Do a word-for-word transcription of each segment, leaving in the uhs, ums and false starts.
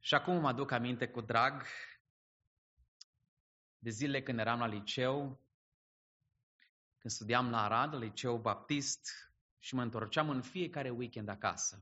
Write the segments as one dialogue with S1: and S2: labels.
S1: Și acum mă aduc aminte cu drag de zilele când eram la liceu, când studiam la Arad, la liceu baptist, și mă întorceam în fiecare weekend acasă.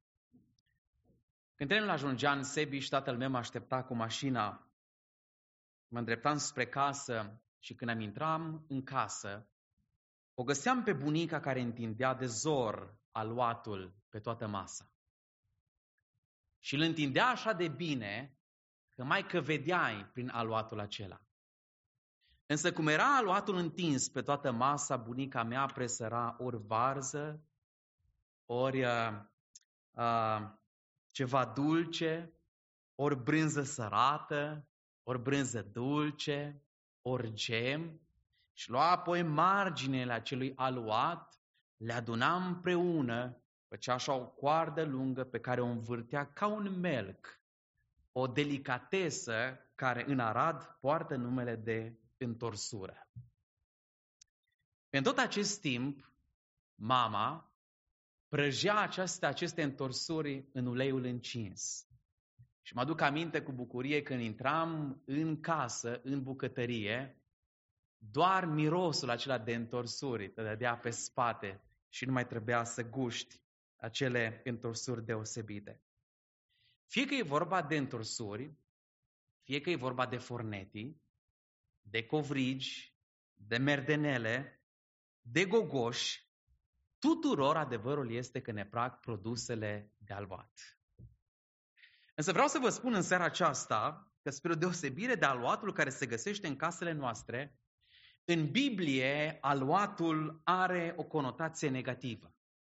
S1: Când trenul ajungea în Sebiș, tatăl meu mă aștepta cu mașina. Mă îndreptam spre casă și când am intram în casă, o găseam pe bunica care întindea de zor aluatul pe toată masa. Și îl întindea așa de bine că mai că vedeai prin aluatul acela. Însă cum era aluatul întins pe toată masa, bunica mea presăra ori varză, ori uh, uh, ceva dulce, ori brânză sărată, ori brânză dulce, ori gem, și lua apoi marginile acelui aluat, le aduna împreună, făcea așa o coardă lungă pe care o învârtea ca un melc, o delicatesă care în Arad poartă numele de întorsură. În tot acest timp, mama prăjea aceste, aceste întorsuri în uleiul încins. Și mă aduc aminte cu bucurie când intram în casă, în bucătărie, doar mirosul acela de întorsuri te dădea pe spate și nu mai trebuia să guști acele întorsuri deosebite. Fie că e vorba de întorsuri, fie că e vorba de fornetii, de covrigi, de merdenele, de gogoși, tuturor adevărul este că ne plac produsele de aluat. Însă vreau să vă spun în seara aceasta că spre o deosebire de aluatul care se găsește în casele noastre, în Biblie aluatul are o conotație negativă.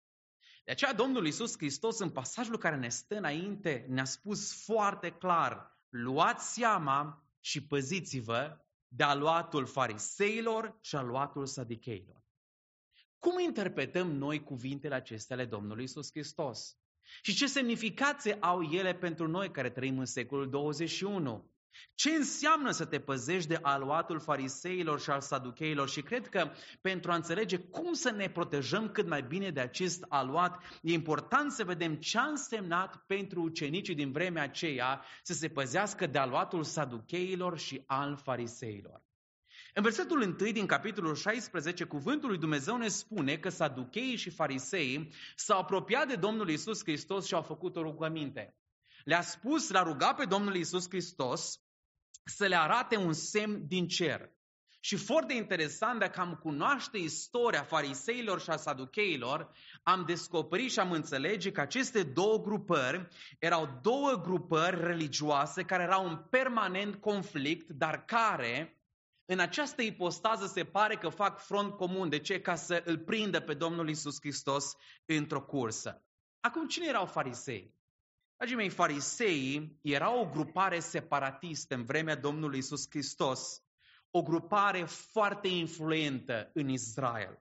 S1: De aceea Domnul Iisus Hristos, în pasajul care ne stă înainte, ne-a spus foarte clar: luați seama și păziți-vă de aluatul fariseilor și aluatul sadicheilor. Cum interpretăm noi cuvintele acestea ale Domnului Iisus Hristos? Și ce semnificație au ele pentru noi care trăim în secolul douăzeci și unu? Ce înseamnă să te păzești de aluatul fariseilor și al saducheilor? Și cred că pentru a înțelege cum să ne protejăm cât mai bine de acest aluat, e important să vedem ce a însemnat pentru ucenicii din vremea aceea să se păzească de aluatul saducheilor și al fariseilor. În versetul unu din capitolul șaisprezece, cuvântul lui Dumnezeu ne spune că saducheii și fariseii s-au apropiat de Domnul Iisus Hristos și au făcut o rugăminte. Le-a spus, l-a rugat pe Domnul Iisus Hristos să le arate un semn din cer. Și foarte interesant, dacă am cunoaște istoria fariseilor și a saducheilor, am descoperit și am înțelege că aceste două grupări erau două grupări religioase care erau în permanent conflict, dar care în această ipostază se pare că fac front comun. De ce? Ca să îl prindă pe Domnul Iisus Hristos într-o cursă. Acum, cine erau farisei? Dragii mei, fariseii erau o grupare separatistă în vremea Domnului Iisus Hristos, o grupare foarte influentă în Israel.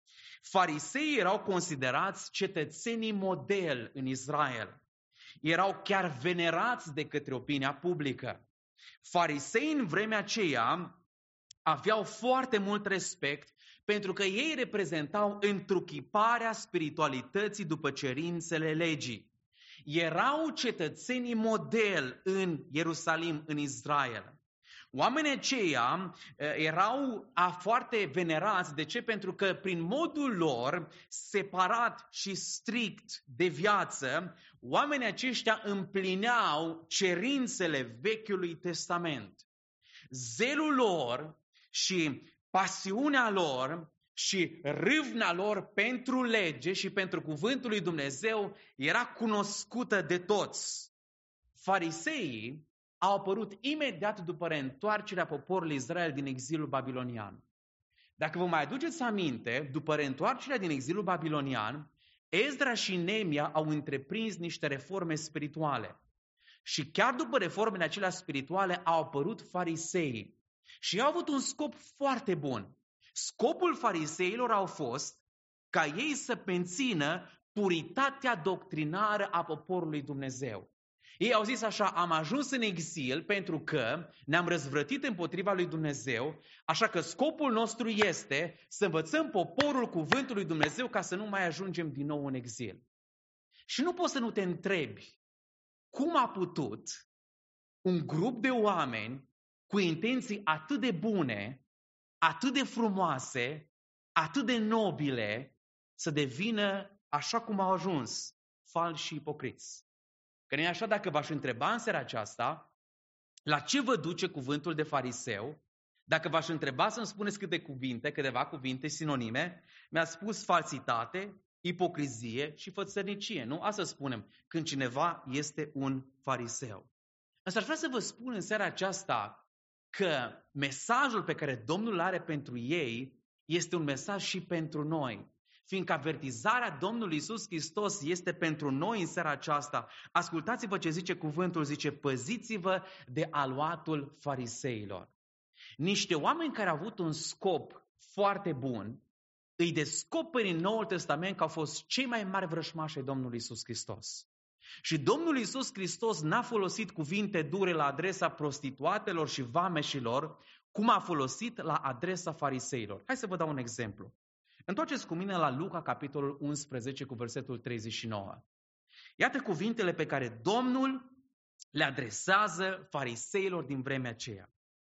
S1: Fariseii erau considerați cetățenii model în Israel. Erau chiar venerați de către opinia publică. Fariseii în vremea aceea aveau foarte mult respect pentru că ei reprezentau întruchiparea spiritualității după cerințele legii. Erau cetățenii model în Ierusalim, în Israel. Oamenii aceia erau foarte venerați. De ce? Pentru că prin modul lor separat și strict de viață, oamenii aceștia împlineau cerințele Vechiului Testament. Zelul lor și pasiunea lor și râvna lor pentru lege și pentru cuvântul lui Dumnezeu era cunoscută de toți. Fariseii au apărut imediat după reîntoarcerea poporului Israel din exilul babilonian. Dacă vă mai aduceți aminte, după reîntoarcerea din exilul babilonian, Ezra și Neemia au întreprins niște reforme spirituale. Și chiar după reformele acelea spirituale au apărut fariseii. Și au avut un scop foarte bun. Scopul fariseilor au fost ca ei să mențină puritatea doctrinară a poporului Dumnezeu. Ei au zis așa: am ajuns în exil pentru că ne-am răzvrătit împotriva lui Dumnezeu, așa că scopul nostru este să învățăm poporul cuvântului Dumnezeu ca să nu mai ajungem din nou în exil. Și nu poți să nu te întrebi cum a putut un grup de oameni cu intenții atât de bune, atât de frumoase, atât de nobile, să devină așa cum au ajuns, falși și ipocriți. Că nu e așa, dacă v-aș întreba în seara aceasta, la ce vă duce cuvântul de fariseu? Dacă v-aș întreba să-mi spuneți câte cuvinte, câteva cuvinte sinonime, mi-a spus falsitate, ipocrizie și fățărnicie. Nu? Asta spunem când cineva este un fariseu. Însă aș vrea să vă spun în seara aceasta că mesajul pe care Domnul îl are pentru ei este un mesaj și pentru noi. Fiindcă avertizarea Domnului Iisus Hristos este pentru noi în seara aceasta. Ascultați-vă ce zice cuvântul, zice: păziți-vă de aluatul fariseilor. Niște oameni care au avut un scop foarte bun, îi descoperi în Noul Testament că au fost cei mai mari vrășmași ai Domnului Iisus Hristos. Și Domnul Iisus Hristos n-a folosit cuvinte dure la adresa prostituatelor și vameșilor, cum a folosit la adresa fariseilor. Hai să vă dau un exemplu. Întoarceți cu mine la Luca, capitolul unsprezece, cu versetul treizeci și nouă. Iată cuvintele pe care Domnul le adresează fariseilor din vremea aceea.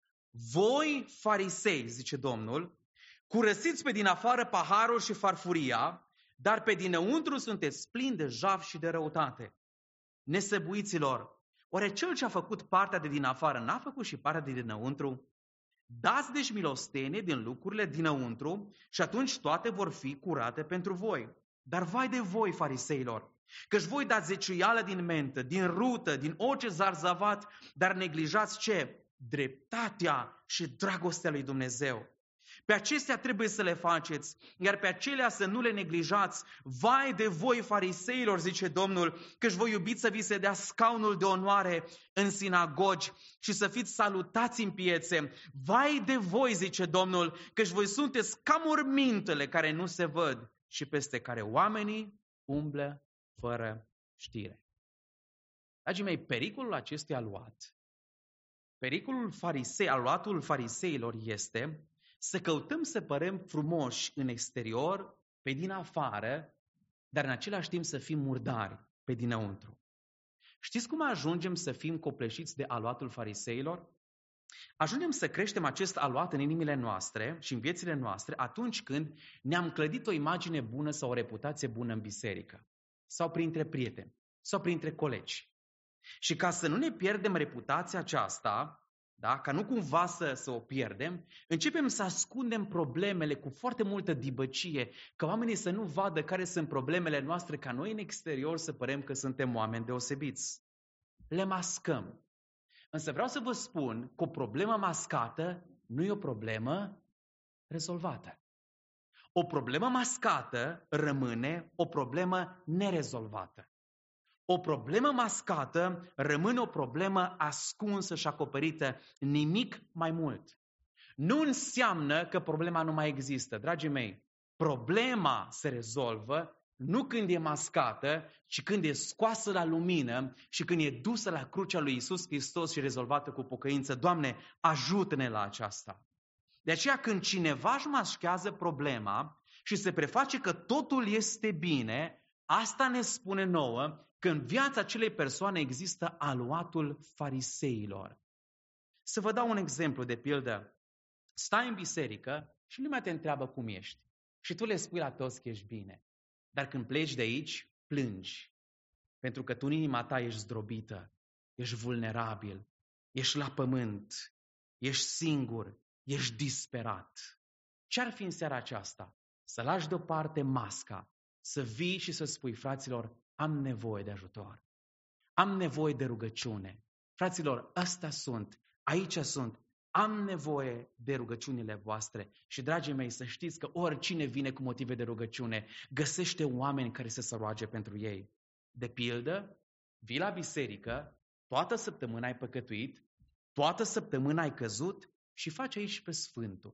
S1: Voi, farisei, zice Domnul, curățiți pe din afară paharul și farfuria, dar pe dinăuntru sunteți plini de jaf și de răutate. Nesăbuiților, oare cel ce a făcut partea de din afară n-a făcut și partea de dinăuntru? Dați deci milostenie din lucrurile dinăuntru și atunci toate vor fi curate pentru voi. Dar vai de voi, fariseilor, căci voi dați zeciuială din mentă, din rută, din orice zarzavat, dar neglijați ce? Dreptatea și dragostea lui Dumnezeu. Pe acestea trebuie să le faceți, iar pe acelea să nu le neglijați. Vai de voi, fariseilor, zice Domnul, căci voi iubiți să vi se dea scaunul de onoare în sinagogi și să fiți salutați în piețe. Vai de voi, zice Domnul, căci voi sunteți ca mormintele care nu se văd și peste care oamenii umblă fără știre. Dragii mei, pericolul acestui aluat, pericolul farisei, aluatul fariseilor este să căutăm să părem frumoși în exterior, pe din afară, dar în același timp să fim murdari pe dinăuntru. Știți cum ajungem să fim copleșiți de aluatul fariseilor? Ajungem să creștem acest aluat în inimile noastre și în viețile noastre atunci când ne-am clădit o imagine bună sau o reputație bună în biserică, sau printre prieteni, sau printre colegi. Și ca să nu ne pierdem reputația aceasta, da? Ca nu cumva să, să o pierdem, începem să ascundem problemele cu foarte multă dibăcie, ca oamenii să nu vadă care sunt problemele noastre, ca noi în exterior să părem că suntem oameni deosebiți. Le mascăm. Însă vreau să vă spun că o problemă mascată nu e o problemă rezolvată. O problemă mascată rămâne o problemă nerezolvată. O problemă mascată rămâne o problemă ascunsă și acoperită, nimic mai mult. Nu înseamnă că problema nu mai există. Dragii mei, problema se rezolvă nu când e mascată, ci când e scoasă la lumină și când e dusă la crucea lui Iisus Hristos și rezolvată cu pocăință. Doamne, ajută-ne la aceasta. De aceea când cineva își maschează problema și se preface că totul este bine, asta ne spune nouă că în viața acelei persoane există aluatul fariseilor. Să vă dau un exemplu, de pildă. Stai în biserică și lumea te întreabă cum ești. Și tu le spui la toți că ești bine. Dar când pleci de aici, plângi. Pentru că tu în inima ta ești zdrobită, ești vulnerabil, ești la pământ, ești singur, ești disperat. Ce-ar fi în seara aceasta? Să lași deoparte masca, să vii și să spui: fraților, am nevoie de ajutor. Am nevoie de rugăciune. Fraților, ăsta sunt, aici sunt. Am nevoie de rugăciunile voastre. Și, dragii mei, să știți că oricine vine cu motive de rugăciune găsește oameni care să se roage pentru ei. De pildă, vii la biserică, toată săptămâna ai păcătuit, toată săptămâna ai căzut și faci aici pe Sfântul.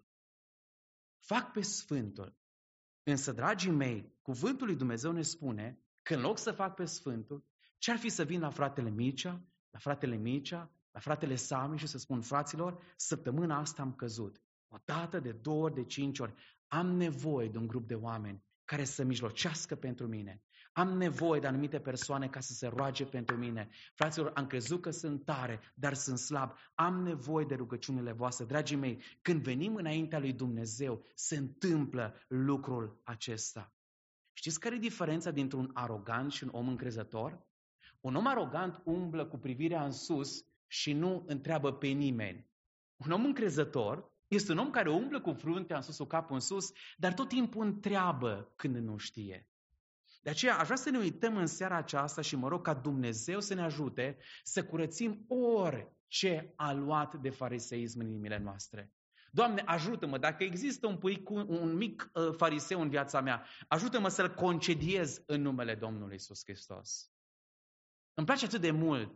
S1: Fac pe Sfântul. Însă, dragii mei, cuvântul lui Dumnezeu ne spune că în loc să fac pe Sfântul, ce-ar fi să vin la fratele Mircea, la fratele Mircea, la fratele Sami și să spun: fraților, săptămâna asta am căzut. O dată, de două ori, de cinci ori. Am nevoie de un grup de oameni care să mijlocească pentru mine. Am nevoie de anumite persoane ca să se roage pentru mine. Fraților, am crezut că sunt tare, dar sunt slab. Am nevoie de rugăciunile voastre. Dragii mei, când venim înaintea lui Dumnezeu, se întâmplă lucrul acesta. Știți care e diferența dintre un arogant și un om încrezător? Un om arogant umblă cu privirea în sus și nu întreabă pe nimeni. Un om încrezător este un om care umblă cu fruntea în sus, cu capul în sus, dar tot timpul întreabă când nu știe. De aceea aș vrea să ne uităm în seara aceasta și mă rog ca Dumnezeu să ne ajute să curățim orice a luat de fariseism în inimile noastre. Doamne, ajută-mă, dacă există un, puic, un mic uh, fariseu în viața mea, ajută-mă să-l concediez în numele Domnului Iisus Hristos. Îmi place atât de mult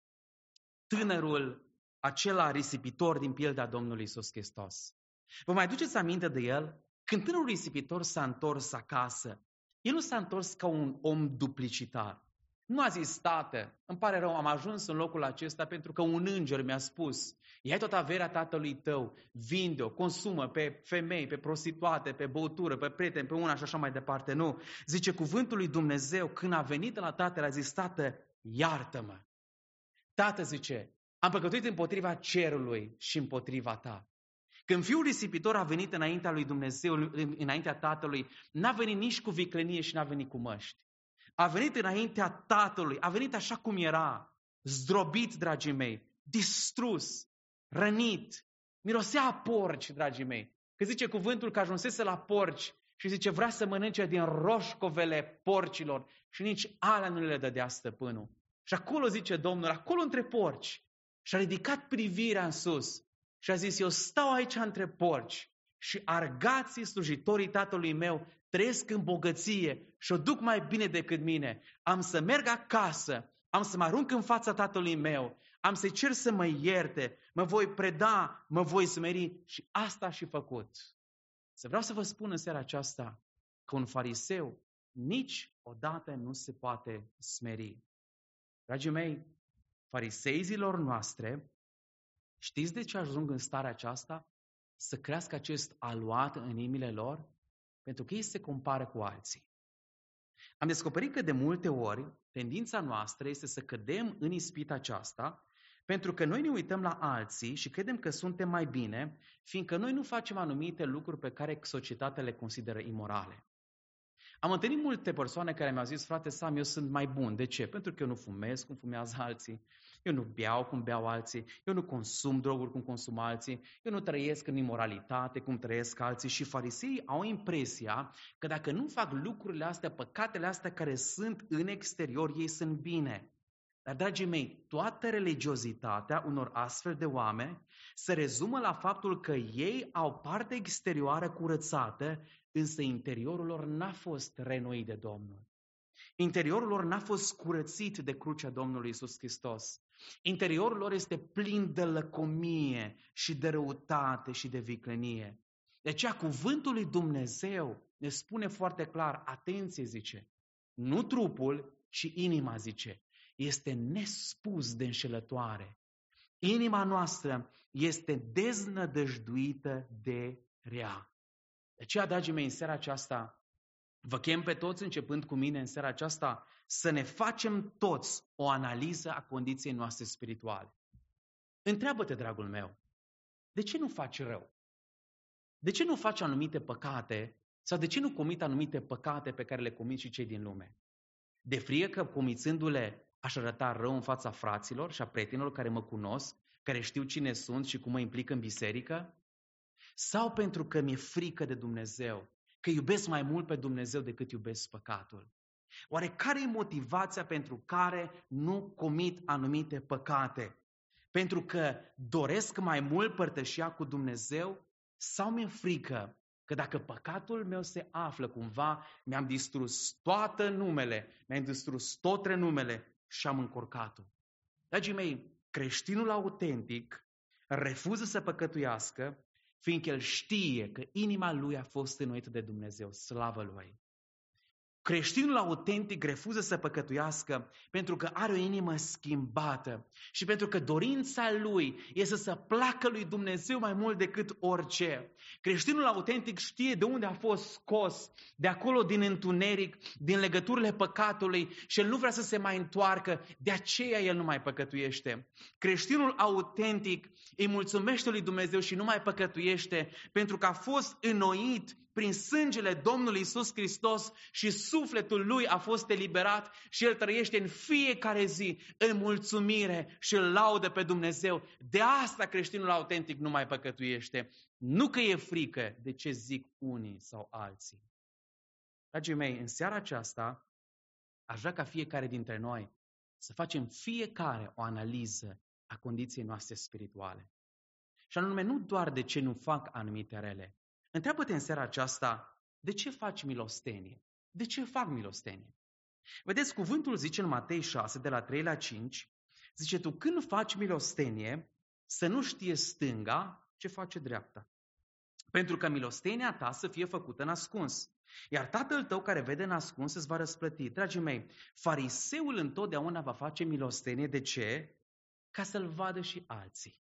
S1: tânărul acela risipitor din pilda Domnului Iisus Hristos. Vă mai aduceți aminte de el? Când tânărul risipitor s-a întors acasă, el nu s-a întors ca un om duplicitar. Nu a zis, tată, îmi pare rău, am ajuns în locul acesta pentru că un înger mi-a spus, ia tot averea tatălui tău, vinde-o, consumă pe femei, pe prostituate, pe băutură, pe prieteni, pe una și așa mai departe. Nu. Zice cuvântul lui Dumnezeu, când a venit la tatăl, a zis, tată, iartă-mă. Tată, zice, am păcătuit împotriva cerului și împotriva ta. Când fiul risipitor a venit înaintea lui Dumnezeu, înaintea tatălui, n-a venit nici cu viclenie și n-a venit cu măști. A venit înaintea tatălui, a venit așa cum era, zdrobit, dragii mei, distrus, rănit, mirosea a porci, dragii mei. Că zice cuvântul că ajunsese la porci și zice vrea să mănânce din roșcovele porcilor și nici alea nu le dădea stăpânul. Și acolo zice Domnul, acolo între porci, și-a ridicat privirea în sus și a zis, eu stau aici între porci și argații slujitorii tatălui meu trăiesc în bogăție și o duc mai bine decât mine. Am să merg acasă, am să mă arunc în fața tatălui meu, am să-i cer să mă ierte, mă voi preda, mă voi smeri și asta și făcut. Să vreau să vă spun în seara aceasta că un fariseu niciodată nu se poate smeri. Dragii mei, fariseizilor noastre, știți de ce ajung în starea aceasta? Să crească acest aluat în inimile lor? Pentru că ei se compară cu alții. Am descoperit că de multe ori tendința noastră este să cădem în ispita aceasta pentru că noi ne uităm la alții și credem că suntem mai bine, fiindcă noi nu facem anumite lucruri pe care societatea le consideră imorale. Am întâlnit multe persoane care mi-au zis, frate Sam, eu sunt mai bun. De ce? Pentru că eu nu fumez cum fumează alții, eu nu beau cum beau alții, eu nu consum droguri cum consumă alții, eu nu trăiesc în imoralitate cum trăiesc alții și fariseii au impresia că dacă nu fac lucrurile astea, păcatele astea care sunt în exterior, ei sunt bine. Dar, dragii mei, toată religiozitatea unor astfel de oameni se rezumă la faptul că ei au partea exterioară curățată, însă interiorul lor n-a fost renoit de Domnul. Interiorul lor n-a fost curățit de crucea Domnului Iisus Hristos. Interiorul lor este plin de lăcomie și de răutate și de viclenie. De aceea cuvântul lui Dumnezeu ne spune foarte clar, atenție, zice, nu trupul, ci inima, zice, este nespus de înșelătoare. Inima noastră este deznădăjduită de rea. De aceea, dragii mei, în seara aceasta, vă chem pe toți, începând cu mine în seara aceasta, să ne facem toți o analiză a condiției noastre spirituale. Întreabă-te, dragul meu, de ce nu faci rău? De ce nu faci anumite păcate sau de ce nu comit anumite păcate pe care le comit și cei din lume? De frică că comițându-le aș arăta rău în fața fraților și a prietenilor care mă cunosc, care știu cine sunt și cum mă implic în biserică? Sau pentru că mi-e frică de Dumnezeu, că iubesc mai mult pe Dumnezeu decât iubesc păcatul? Oare care e motivația pentru care nu comit anumite păcate? Pentru că doresc mai mult părtășia cu Dumnezeu? Sau mi-e frică că dacă păcatul meu se află cumva, mi-am distrus toate numele, mi-am distrus tot renumele și am încurcat-o? Dragii mei, creștinul autentic refuză să păcătuiască, fiindcă el știe că inima lui a fost înnoită de Dumnezeu, slavă lui. Creștinul autentic refuză să păcătuiască pentru că are o inimă schimbată și pentru că dorința lui este să placă lui Dumnezeu mai mult decât orice. Creștinul autentic știe de unde a fost scos, de acolo din întuneric, din legăturile păcatului și el nu vrea să se mai întoarcă, de aceea el nu mai păcătuiește. Creștinul autentic îi mulțumește lui Dumnezeu și nu mai păcătuiește pentru că a fost înnoit prin sângele Domnului Iisus Hristos și sufletul lui a fost eliberat și el trăiește în fiecare zi în mulțumire și îl laudă pe Dumnezeu. De asta creștinul autentic nu mai păcătuiește. Nu că e frică de ce zic unii sau alții. Dragii mei, în seara aceasta aș vrea ca fiecare dintre noi să facem fiecare o analiză a condiției noastre spirituale. Și anume nu doar de ce nu fac anumite rele. Întreabă-te în seara aceasta, de ce faci milostenie? De ce fac milostenie? Vedeți, cuvântul zice în Matei șase, de la trei la cinci, zice, tu când faci milostenie, să nu știe stânga ce face dreapta. Pentru că milostenia ta să fie făcută în ascuns. Iar Tatăl tău care vede în ascuns îți va răsplăti. Dragii mei, fariseul întotdeauna va face milostenie. De ce? Ca să-l vadă și alții.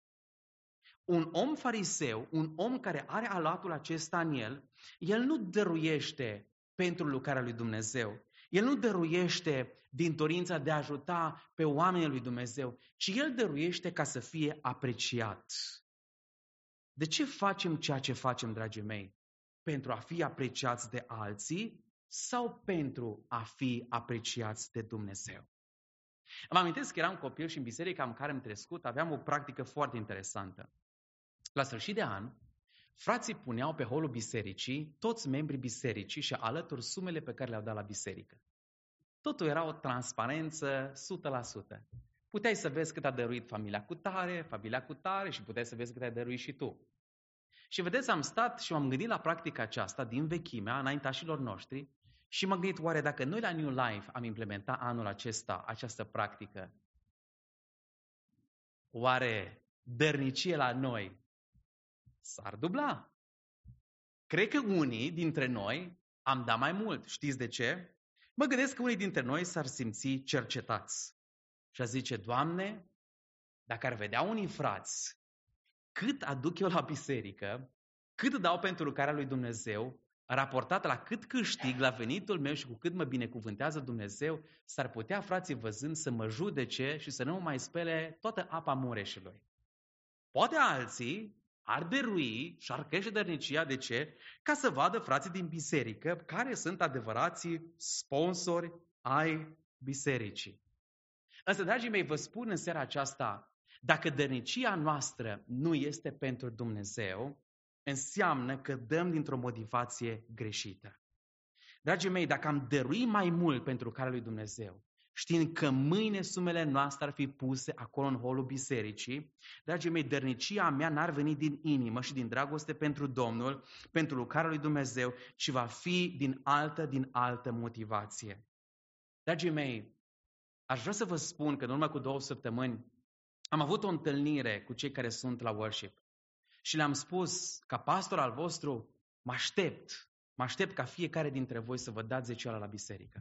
S1: Un om fariseu, un om care are alatul acesta în el, el nu dăruiește pentru lucrarea lui Dumnezeu. El nu dăruiește din dorința de a ajuta pe oamenii lui Dumnezeu, ci el dăruiește ca să fie apreciat. De ce facem ceea ce facem, dragii mei? Pentru a fi apreciați de alții sau pentru a fi apreciați de Dumnezeu? Îmi amintesc că eram copil și în biserica în care am crescut aveam o practică foarte interesantă. La sfârșit de an, frații puneau pe holul bisericii toți membrii bisericii și alături sumele pe care le-au dat la biserică. Totul era o transparență o sută la sută. Puteai să vezi cât a dăruit familia cu tare, familia cu tare și puteai să vezi cât ai dăruit și tu. Și vedeți, am stat și m-am gândit la practica aceasta din vechimea înaintașilor noștri și m-am gândit, oare dacă noi la New Life am implementat anul acesta această practică, oare dărnicie la noi s-ar dubla? Cred că unii dintre noi am dat mai mult. Știți de ce? Mă gândesc că unii dintre noi s-ar simți cercetați. Și a zice, Doamne, dacă ar vedea unii frați cât aduc eu la biserică, cât dau pentru lucrarea lui Dumnezeu, raportat la cât câștig la venitul meu și cu cât mă binecuvântează Dumnezeu, s-ar putea frații văzând să mă judece și să nu mă mai spele toată apa Mureșului. Poate alții ar dărui și ar crește dărnicia. De ce? Ca să vadă frații din biserică care sunt adevărații sponsori ai bisericii. Însă, dragii mei, vă spun în seara aceasta, dacă dărnicia noastră nu este pentru Dumnezeu, înseamnă că dăm dintr-o motivație greșită. Dragii mei, dacă am dărui mai mult pentru care lui Dumnezeu, știind că mâine sumele noastre ar fi puse acolo în holul bisericii, dragii mei, dărnicia mea n-ar veni din inimă și din dragoste pentru Domnul, pentru lucrarea lui Dumnezeu, ci va fi din altă, din altă motivație. Dragii mei, aș vrea să vă spun că în urmă cu două săptămâni am avut o întâlnire cu cei care sunt la worship și le-am spus, ca pastor al vostru, mă aștept, mă aștept ca fiecare dintre voi să vă dați zecioala la biserică.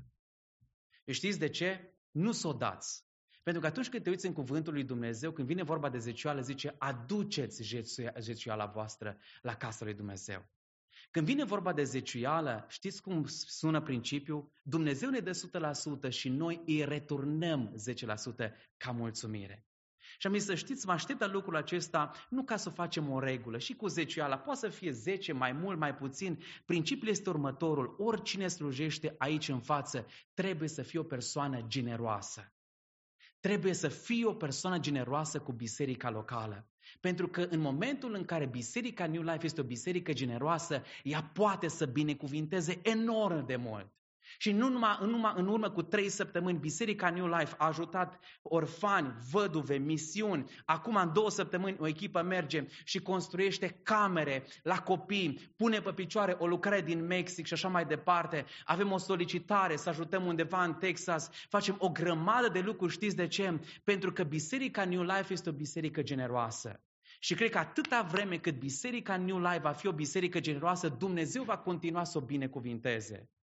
S1: Știți de ce? Nu s-o dați. Pentru că atunci când te uiți în cuvântul lui Dumnezeu, când vine vorba de zecioală, zice, aduceți zecioala voastră la casa lui Dumnezeu. Când vine vorba de zeciuială, știți cum sună principiul? Dumnezeu ne dă o sută la sută și noi îi returnăm zece la sută ca mulțumire. Și am zis să știți, mă aștept la lucrul acesta nu ca să facem o regulă. Și cu zeciuiala poate să fie zece, mai mult, mai puțin. Principiul este următorul. Oricine slujește aici în față trebuie să fie o persoană generoasă. Trebuie să fie o persoană generoasă cu biserica locală. Pentru că în momentul în care biserica New Life este o biserică generoasă, ea poate să binecuvinteze enorm de mult. Și nu numai, în, numai, în urmă cu trei săptămâni, Biserica New Life a ajutat orfani, văduve, misiuni. Acum, în două săptămâni, o echipă merge și construiește camere la copii, pune pe picioare o lucrare din Mexic și așa mai departe. Avem o solicitare să ajutăm undeva în Texas. Facem o grămadă de lucruri. Știți de ce? Pentru că Biserica New Life este o biserică generoasă. Și cred că atâta vreme cât Biserica New Life va fi o biserică generoasă, Dumnezeu va continua să o binecuvinteze.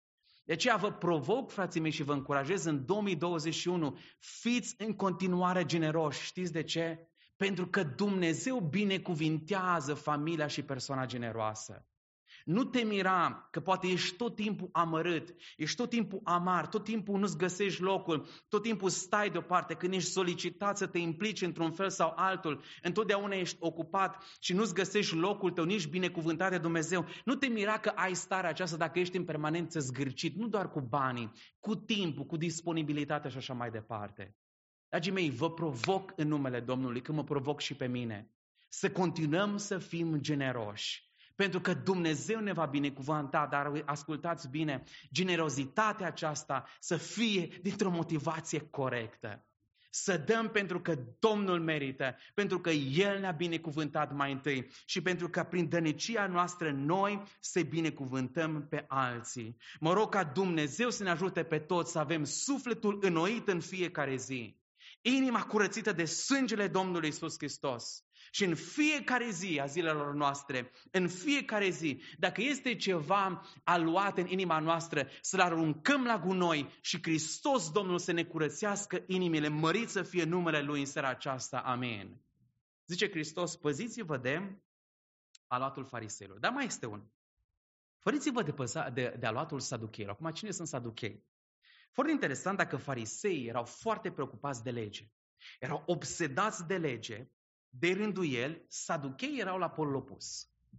S1: De aceea vă provoc, frații mei, și vă încurajez în două mii douăzeci și unu, fiți în continuare generoși. Știți de ce? Pentru că Dumnezeu binecuvintează familia și persoana generoasă. Nu te mira că poate ești tot timpul amărât, ești tot timpul amar, tot timpul nu-ți găsești locul, tot timpul stai deoparte, când ești solicitat să te implici într-un fel sau altul, întotdeauna ești ocupat și nu-ți găsești locul tău, nici binecuvântat de Dumnezeu. Nu te mira că ai starea aceasta dacă ești în permanență zgârcit, nu doar cu banii, cu timpul, cu disponibilitatea și așa mai departe. Dragii mei, vă provoc în numele Domnului, că mă provoc și pe mine, să continuăm să fim generoși. Pentru că Dumnezeu ne va binecuvânta, dar ascultați bine, generozitatea aceasta să fie dintr-o motivație corectă. Să dăm pentru că Domnul merită, pentru că El ne-a binecuvântat mai întâi și pentru că prin dănicia noastră noi să binecuvântăm pe alții. Mă rog ca Dumnezeu să ne ajute pe toți să avem sufletul înnoit în fiecare zi, inima curățită de sângele Domnului Iisus Hristos. Și în fiecare zi a zilelor noastre, în fiecare zi, dacă este ceva aluat în inima noastră, să-l aruncăm la gunoi și Hristos Domnul să ne curățească inimile, mărit să fie numele Lui în seara aceasta. Amin. Zice Hristos, păziți-vă de aluatul fariseilor. Dar mai este unul. Păziți-vă de, de, de aluatul saducheilor. Acum, cine sunt saduchei? Foarte interesant, dacă fariseii erau foarte preocupați de lege, erau obsedați de lege, de rânduieli, saducheii erau la polul opus.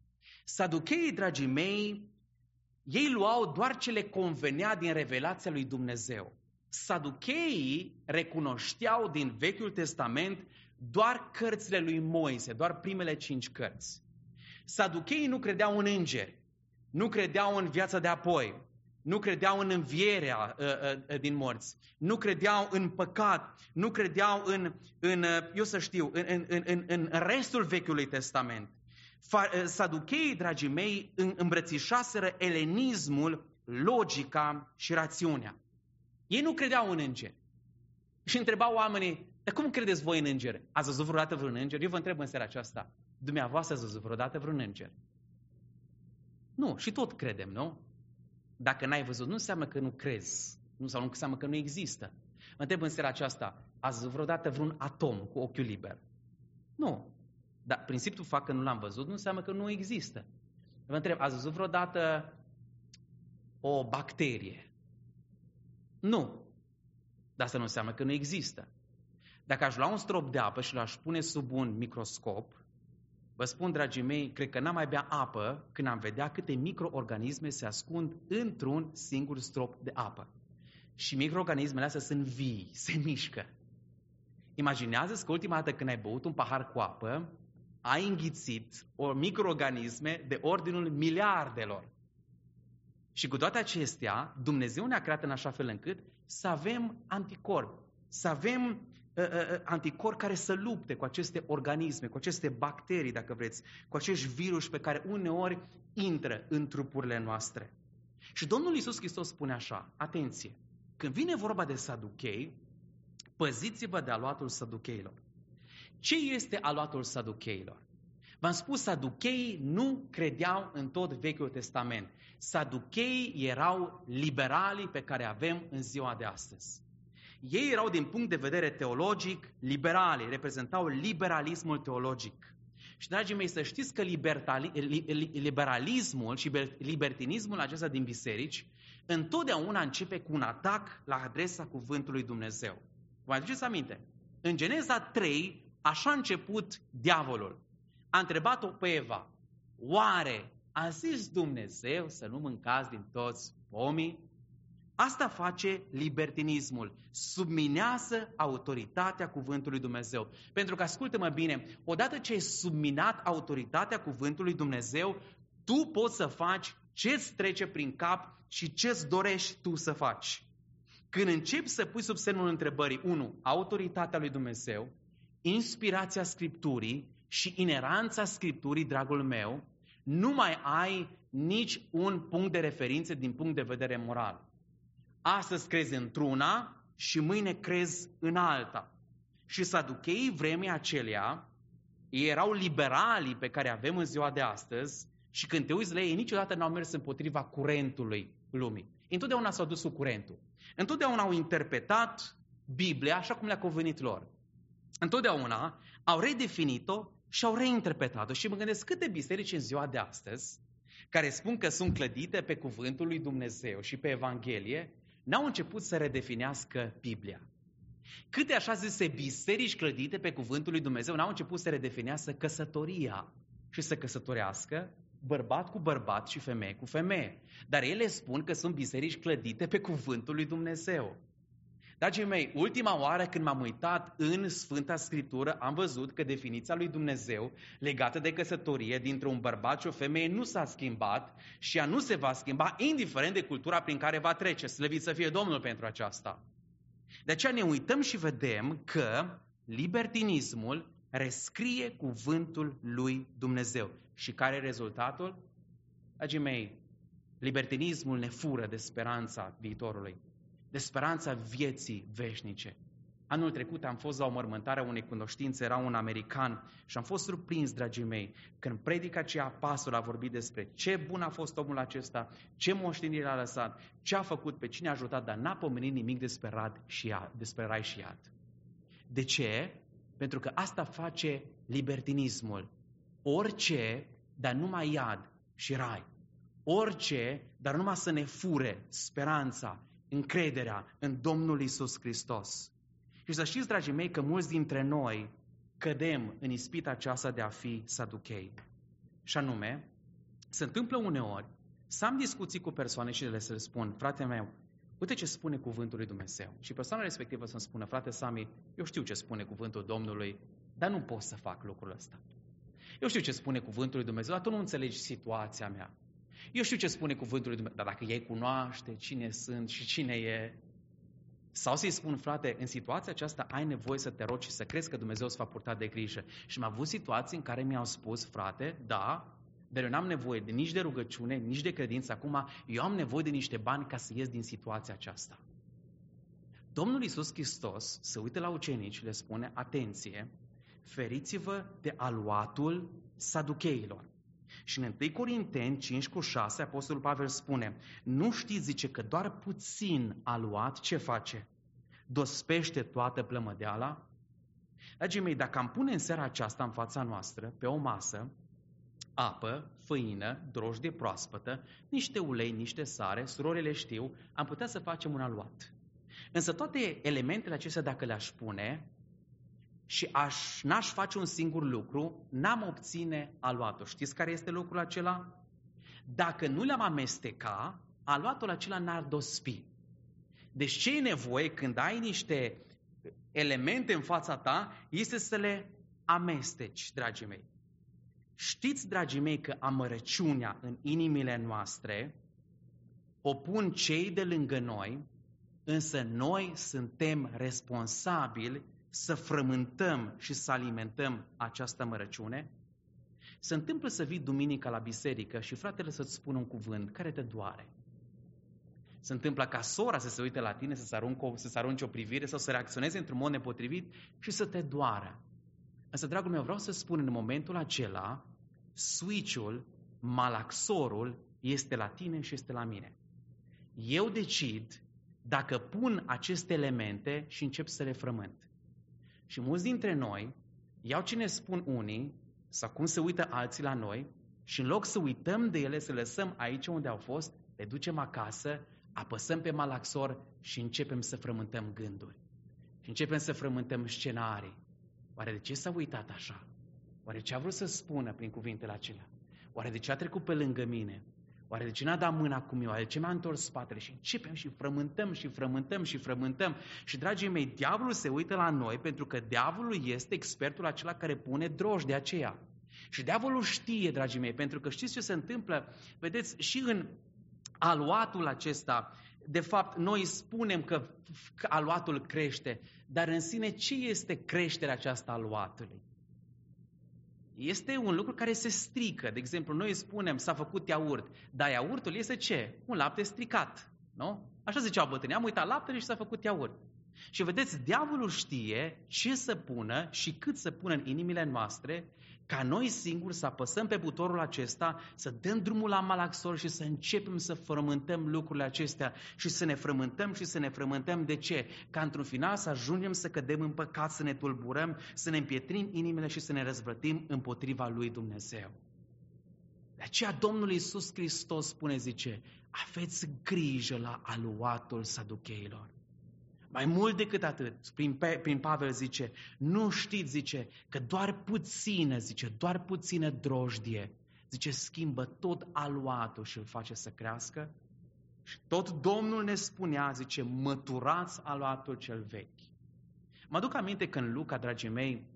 S1: Saducheii, dragii mei, ei luau doar ce le convenea din revelația lui Dumnezeu. Saducheii recunoșteau din Vechiul Testament doar cărțile lui Moise, doar primele cinci cărți. Saducheii nu credeau în îngeri, nu credeau în viața de apoi, nu credeau în învierea uh, uh, din morți, nu credeau în păcat, nu credeau în, în eu să știu, în, în, în, în restul Vechiului Testament. Saducheii, dragii mei, îmbrățișaseră elenismul, logica și rațiunea. Ei nu credeau în îngeri. Și întrebau oamenii, dar cum credeți voi în îngeri? Ați văzut vreodată vreun înger? Eu vă întreb în seara aceasta, dumneavoastră ați văzut vreodată vreun înger? Nu, și tot credem, nu? Dacă n-ai văzut, nu înseamnă că nu crezi, nu, sau nu înseamnă că nu există. Mă întreb în seara aceasta, ați văzut vreodată vreun atom cu ochiul liber? Nu. Dar principiul fapt că nu l-am văzut nu înseamnă că nu există. Vă întreb, ați văzut vreodată o bacterie? Nu. Dar asta nu înseamnă că nu există. Dacă aș lua un strop de apă și l-aș pune sub un microscop, vă spun, dragii mei, cred că n-am mai bea apă când am vedea câte microorganisme se ascund într-un singur strop de apă. Și microorganismele astea sunt vii, se mișcă. Imaginează-ți că ultima dată când ai băut un pahar cu apă, ai înghițit o microorganisme de ordinul miliardelor. Și cu toate acestea, Dumnezeu ne-a creat în așa fel încât să avem anticorpi, să avem uh, uh, anticorpi care să lupte cu aceste organisme, cu aceste bacterii, dacă vreți, cu acești virus pe care uneori intră în trupurile noastre. Și Domnul Iisus Hristos spune așa, atenție, când vine vorba de saduchei, păziți-vă de aluatul saducheilor. Ce este aluatul saducheilor? V-am spus, saducheii nu credeau în tot Vechiul Testament. Saducheii erau liberalii pe care avem în ziua de astăzi. Ei erau, din punct de vedere teologic, liberali, reprezentau liberalismul teologic. Și, dragii mei, să știți că liberalismul și libertinismul acesta din biserici întotdeauna începe cu un atac la adresa cuvântului Dumnezeu. Vă mai aduceți aminte? În Geneza trei, așa a început diavolul. A întrebat-o pe Eva, oare a zis Dumnezeu să nu mâncați din toți pomii? Asta face libertinismul, subminează autoritatea cuvântului Dumnezeu. Pentru că, ascultă-mă bine, odată ce ai subminat autoritatea cuvântului Dumnezeu, tu poți să faci ce-ți trece prin cap și ce-ți dorești tu să faci. Când începi să pui sub semnul întrebării, unu, autoritatea lui Dumnezeu, inspirația Scripturii și ineranța Scripturii, dragul meu, nu mai ai nici un punct de referință din punct de vedere moral. Astăzi crezi într-una și mâine crezi în alta. Și saducheii vremii acelea, ei erau liberalii pe care avem în ziua de astăzi și când te uiți la ei, niciodată n-au mers împotriva curentului lumii. Întotdeauna s-au dus cu curentul. Întotdeauna au interpretat Biblia așa cum le-a convenit lor. Întotdeauna au redefinit-o și au reinterpretat-o. Și mă gândesc câte biserici în ziua de astăzi, care spun că sunt clădite pe cuvântul lui Dumnezeu și pe Evanghelie, n-au început să redefinească Biblia. Câte așa zise biserici clădite pe cuvântul lui Dumnezeu n-au început să redefinească căsătoria și să căsătorească bărbat cu bărbat și femeie cu femeie. Dar ele spun că sunt biserici clădite pe cuvântul lui Dumnezeu. Dragii mei, ultima oară când m-am uitat în Sfânta Scriptură, am văzut că definiția lui Dumnezeu legată de căsătorie dintre un bărbat și o femeie nu s-a schimbat și ea nu se va schimba, indiferent de cultura prin care va trece. Slăvit să fie Domnul pentru aceasta. De aceea ne uităm și vedem că libertinismul rescrie cuvântul lui Dumnezeu. Și care e rezultatul? Dragii mei, libertinismul ne fură de speranța viitorului, de speranța vieții veșnice. Anul trecut am fost la o mormântare a unei cunoștințe, era un american și am fost surprins, dragii mei, când predica aceea, pastor a vorbit despre ce bun a fost omul acesta, ce moștenire a lăsat, ce a făcut, pe cine a ajutat, dar n-a pomenit nimic despre, rad și iad, despre rai și iad. De ce? Pentru că asta face libertinismul. Orice, dar numai iad și rai. Orice, dar numai să ne fure speranța, încrederea în Domnul Iisus Hristos. Și să știți, dragii mei, că mulți dintre noi cădem în ispita aceasta de a fi saduchei. Și anume, se întâmplă uneori să am discuții cu persoane și le să spun, frate meu, uite ce spune cuvântul lui Dumnezeu. Și persoana respectivă să-mi spună, frate Sami, eu știu ce spune cuvântul Domnului, dar nu pot să fac lucrul ăsta. Eu știu ce spune cuvântul lui Dumnezeu, dar tu nu înțelegi situația mea. Eu știu ce spune cuvântul lui Dumnezeu, dar dacă ei cunoaște cine sunt și cine e, sau să-i spun, frate, în situația aceasta ai nevoie să te rogi și să crezi că Dumnezeu îți va purta de grijă. Și am avut situații în care mi-au spus, frate, da, dar eu n-am nevoie de, nici de rugăciune, nici de credință. Acum, eu am nevoie de niște bani ca să ies din situația aceasta. Domnul Iisus Hristos se uită la ucenici și le spune, atenție, feriți-vă de aluatul saducheilor. Și în întâi Corinteni cinci cu șase, Apostolul Pavel spune, nu știți, zice, că doar puțin aluat ce face? Dospește toată plămădeala? Dragii mei, dacă am pune în seara aceasta în fața noastră, pe o masă, apă, făină, drojdie proaspătă, niște ulei, niște sare, surorile știu, am putea să facem un aluat. Însă toate elementele acestea, dacă le-aș pune și aș, n-aș face un singur lucru, n-am obține aluatul. Știți care este lucrul acela? Dacă nu le-am amesteca, aluatul acela n-ar dospi. Deci ce e nevoie când ai niște elemente în fața ta, este să le amesteci, dragii mei. Știți, dragii mei, că amărăciunea în inimile noastre o pun cei de lângă noi, însă noi suntem responsabili să frământăm și să alimentăm această amărăciune? Se întâmplă să vii duminica la biserică și fratele să-ți spună un cuvânt care te doare. Se întâmplă ca sora să se uite la tine, să-ți arunce, să-ți arunce o privire sau să reacționeze într-un mod nepotrivit și să te doară. Însă, dragul meu, vreau să spun în momentul acela, switch-ul, malaxorul este la tine și este la mine. Eu decid dacă pun aceste elemente și încep să le frământ. Și mulți dintre noi iau ce ne spun unii sau cum se uită alții la noi și în loc să uităm de ele, să lăsăm aici unde au fost, le ducem acasă, apăsăm pe malaxor și începem să frământăm gânduri. Și începem să frământăm scenarii. Oare de ce s-a uitat așa? Oare ce a vrut să spună prin cuvintele acelea? Oare de ce a trecut pe lângă mine? Oare de ce n-a dat mâna cum eu? Oare de ce mi-a întors spatele? Și începem și frământăm și frământăm și frământăm. Și, dragii mei, diavolul se uită la noi pentru că diavolul este expertul acela care pune drojdea aceea. Și diavolul știe, dragii mei, pentru că știți ce se întâmplă? Vedeți, și în aluatul acesta, de fapt, noi spunem că aluatul crește, dar în sine ce este creșterea aceasta aluatului? Este un lucru care se strică. De exemplu, noi spunem s-a făcut iaurt, dar iaurtul este ce? Un lapte stricat, nu? Așa ziceau bătrânii, am uitat laptele și s-a făcut iaurt. Și vedeți, diavolul știe ce să pună și cât să pună în inimile noastre ca noi singuri să apăsăm pe butonul acesta, să dăm drumul la malaxor și să începem să frământăm lucrurile acestea și să ne frământăm și să ne frământăm. De ce? Ca într-un final să ajungem să cădem în păcat, să ne tulburăm, să ne împietrim inimile și să ne răzvrătim împotriva lui Dumnezeu. De aceea Domnul Iisus Hristos spune, zice, aveți grijă la aluatul saducheilor. Mai mult decât atât, prin, prin Pavel zice, nu știți, zice, că doar puțină, zice, doar puțină drojdie, zice, schimbă tot aluatul și îl face să crească. Și tot Domnul ne spunea, zice, măturați aluatul cel vechi. Mă aduc aminte că în Luca, dragii mei,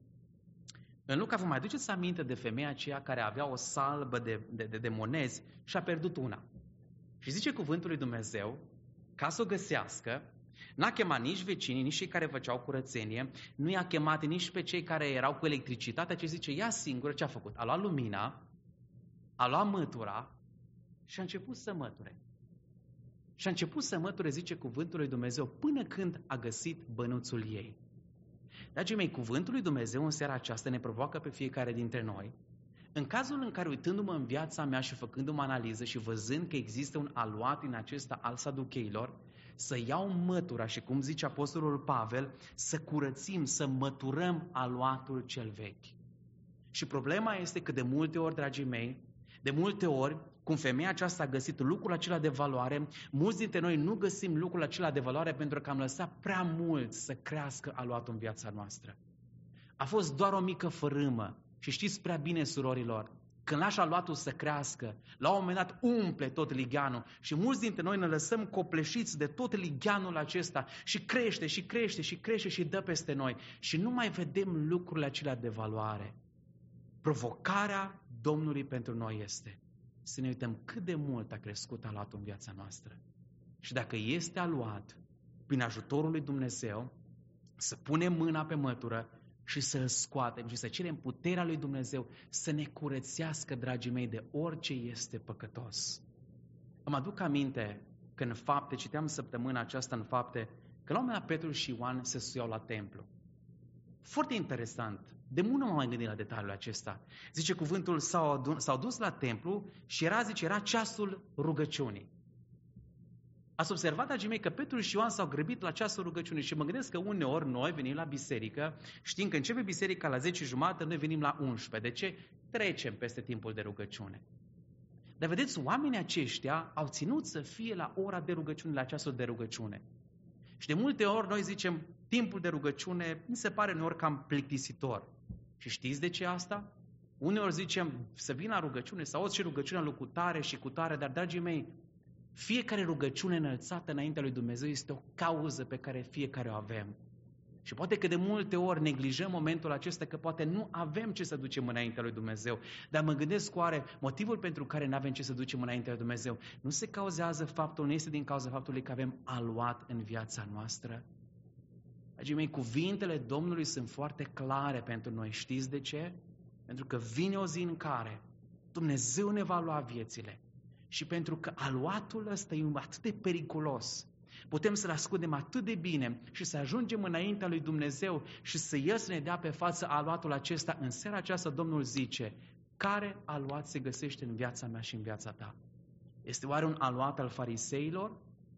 S1: în Luca vă mai aduceți aminte de femeia aceea care avea o salbă de, de, de, de monezi și a pierdut una. Și zice cuvântul lui Dumnezeu, ca să o găsească, n-a chemat nici vecinii, nici cei care făceau curățenie, nu i-a chemat nici pe cei care erau cu electricitate, ci zice, ea singură ce a făcut? A luat lumina, a luat mătura și a început să măture. Și a început să măture, zice cuvântul lui Dumnezeu, până când a găsit bănuțul ei. Dragii mei, cuvântul lui Dumnezeu în seara aceasta ne provoacă pe fiecare dintre noi. În cazul în care, uitându-mă în viața mea și făcându-mă analiză și văzând că există un aluat din acesta al saducheilor, să iau mătura și, cum zice apostolul Pavel, să curățim, să măturăm aluatul cel vechi. Și problema este că de multe ori, dragii mei, de multe ori, cum femeia aceasta a găsit lucrul acela de valoare, mulți dintre noi nu găsim lucrul acela de valoare pentru că am lăsat prea mult să crească aluatul în viața noastră. A fost doar o mică fărâmă și știți prea bine, surorilor, când lași aluatul să crească, la un moment dat umple tot ligheanul și mulți dintre noi ne lăsăm copleșiți de tot ligheanul acesta și crește și crește și crește și dă peste noi și nu mai vedem lucrurile acelea de valoare. Provocarea Domnului pentru noi este să ne uităm cât de mult a crescut aluatul în viața noastră. Și dacă este aluat, prin ajutorul lui Dumnezeu, să punem mâna pe mătură și să îl scoatem și să cerem puterea lui Dumnezeu să ne curățească, dragii mei, de orice este păcătos. Îmi aduc aminte că în Fapte, citeam săptămâna aceasta în Fapte, că la un moment dat Petru și Ioan se suiau la templu. Foarte interesant. De mult nu m-am mai gândit la detaliul acesta. Zice cuvântul, s-au, adun, s-au dus la templu și era, zice, era ceasul rugăciunii. Ați observat, dragii mei, că Petru și Ioan s-au grăbit la ceasul rugăciunii și mă gândesc că uneori noi venim la biserică, știm că începe biserica la zece și jumătate, noi venim la unsprezece. De ce? Trecem peste timpul de rugăciune. Dar vedeți, oamenii aceștia au ținut să fie la ora de rugăciune, la ceasul de rugăciune. Și de multe ori noi zicem, timpul de rugăciune mi se pare uneori cam plictisitor. Și știți de ce asta? Uneori zicem să vin la rugăciune, să auzi și rugăciunea lui cutare și cutare, dar, dragii mei, fiecare rugăciune înălțată înaintea lui Dumnezeu este o cauză pe care fiecare o avem. Și poate că de multe ori neglijăm momentul acesta că poate nu avem ce să ducem înaintea lui Dumnezeu. Dar mă gândesc oare motivul pentru care nu avem ce să ducem înaintea lui Dumnezeu nu se cauzează faptul, nu este din cauza faptului că avem aluat în viața noastră? Dragii mei, cuvintele Domnului sunt foarte clare pentru noi. Știți de ce? Pentru că vine o zi în care Dumnezeu ne va lua viețile. Și pentru că aluatul ăsta e atât de periculos, putem să-l ascundem atât de bine și să ajungem înaintea lui Dumnezeu și să El să ne dea pe față aluatul acesta. În seara aceasta Domnul zice, care aluat se găsește în viața mea și în viața ta? Este oare un aluat al fariseilor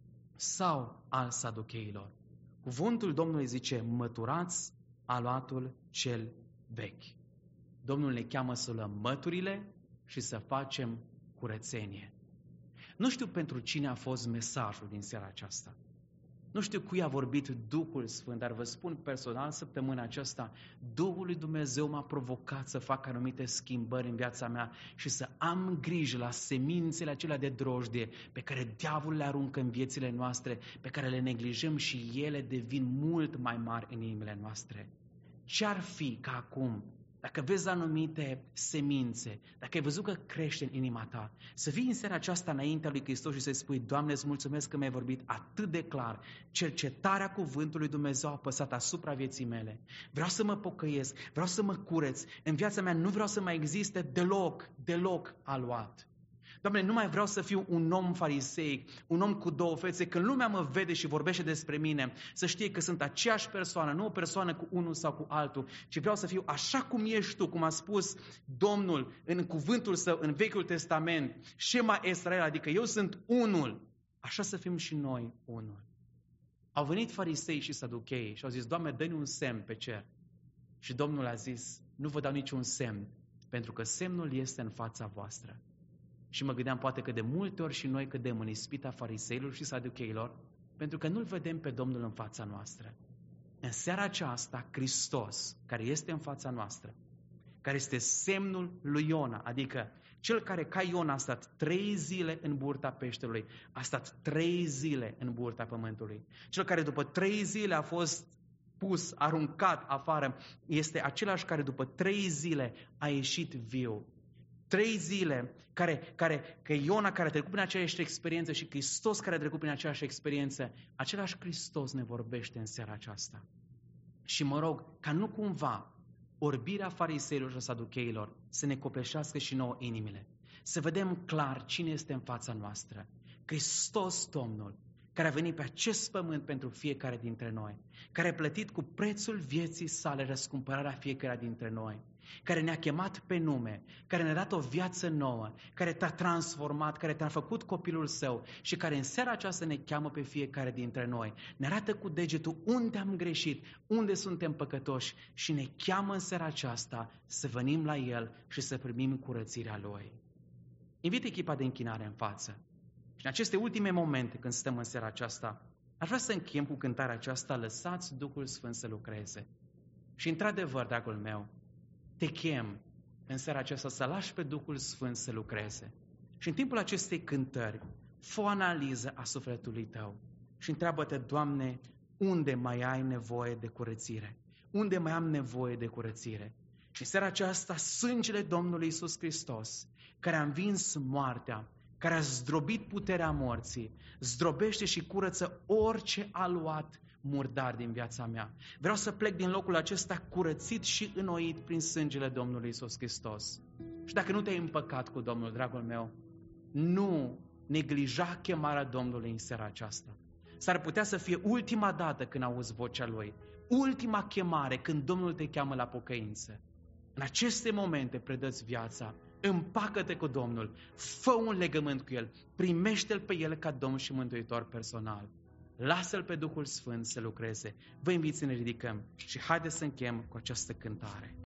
S1: sau al saducheilor? Cuvântul Domnului zice, măturați aluatul cel vechi. Domnul ne cheamă să luăm măturile și să facem curățenie. Nu știu pentru cine a fost mesajul din seara aceasta. Nu știu cui a vorbit Duhul Sfânt, dar vă spun personal, săptămâna aceasta, Duhul lui Dumnezeu m-a provocat să fac anumite schimbări în viața mea și să am grijă la semințele acelea de drojdie pe care diavolul le aruncă în viețile noastre, pe care le neglijăm și ele devin mult mai mari în inimile noastre. Ce-ar fi ca acum, dacă vezi anumite semințe, dacă ai văzut că crește în inima ta, să vii în seara aceasta înaintea lui Hristos și să-i spui, Doamne, îți mulțumesc că mi-ai vorbit atât de clar. Cercetarea cuvântului Dumnezeu a apăsat asupra vieții mele. Vreau să mă pocăiesc, vreau să mă cureț. În viața mea nu vreau să mai existe deloc, deloc aluat. Doamne, nu mai vreau să fiu un om fariseic, un om cu două fețe. Când lumea mă vede și vorbește despre mine, să știe că sunt aceeași persoană, nu o persoană cu unul sau cu altul, ci vreau să fiu așa cum ești tu, cum a spus Domnul în cuvântul său, în Vechiul Testament, Shema Israel, adică eu sunt unul. Așa să fim și noi unul. Au venit farisei și saduchei și au zis, Doamne, dă-ne un semn pe cer. Și Domnul a zis, nu vă dau niciun semn, pentru că semnul este în fața voastră. Și mă gândeam poate că de multe ori și noi cădem în ispita fariseilor și saducheilor, pentru că nu-L vedem pe Domnul în fața noastră. În seara aceasta, Hristos, care este în fața noastră, care este semnul lui Iona, adică cel care ca Iona a stat trei zile în burta peștelui, a stat trei zile în burta pământului. Cel care după trei zile a fost pus, aruncat afară, este același care după trei zile a ieșit viu. Trei zile care, care, că Iona care a trecut prin aceeași experiență și Hristos care a trecut prin aceeași experiență, același Hristos ne vorbește în seara aceasta. Și mă rog ca nu cumva orbirea fariseilor și saducheilor să ne copleșească și nouă inimile. Să vedem clar cine este în fața noastră. Hristos Domnul, care a venit pe acest pământ pentru fiecare dintre noi, care a plătit cu prețul vieții sale răscumpărarea fiecare dintre noi, care ne-a chemat pe nume, care ne-a dat o viață nouă, care te-a transformat, care te-a făcut copilul său și care în seara aceasta ne cheamă pe fiecare dintre noi. Ne arată cu degetul unde am greșit, unde suntem păcătoși și ne cheamă în seara aceasta să venim la El și să primim curățirea Lui. Invit echipa de închinare în față. Și în aceste ultime momente când stăm în seara aceasta, aș vrea să încheiem cu cântarea aceasta, lăsați Duhul Sfânt să lucreze. Și într-adevăr, dragul meu, te chem în seara aceasta să lași pe Duhul Sfânt să lucreze. Și în timpul acestei cântări, fă o analiză a sufletului tău și întreabă-te, Doamne, unde mai ai nevoie de curățire? Unde mai am nevoie de curățire? Și în seara aceasta, sângele Domnului Iisus Hristos, care a învins moartea, care a zdrobit puterea morții, zdrobește și curăță orice aluat murdar din viața mea. Vreau să plec din locul acesta curățit și înnoit prin sângele Domnului Iisus Hristos. Și dacă nu te-ai împăcat cu Domnul, dragul meu, nu neglija chemarea Domnului în seara aceasta. S-ar putea să fie ultima dată când auzi vocea Lui, ultima chemare când Domnul te cheamă la pocăință. În aceste momente predă-ți viața, împacă-te cu Domnul, fă un legământ cu El, primește-L pe El ca Domn și Mântuitor personal. Lasă-L pe Duhul Sfânt să lucreze. Vă invit să ne ridicăm și haideți să închem cu această cântare.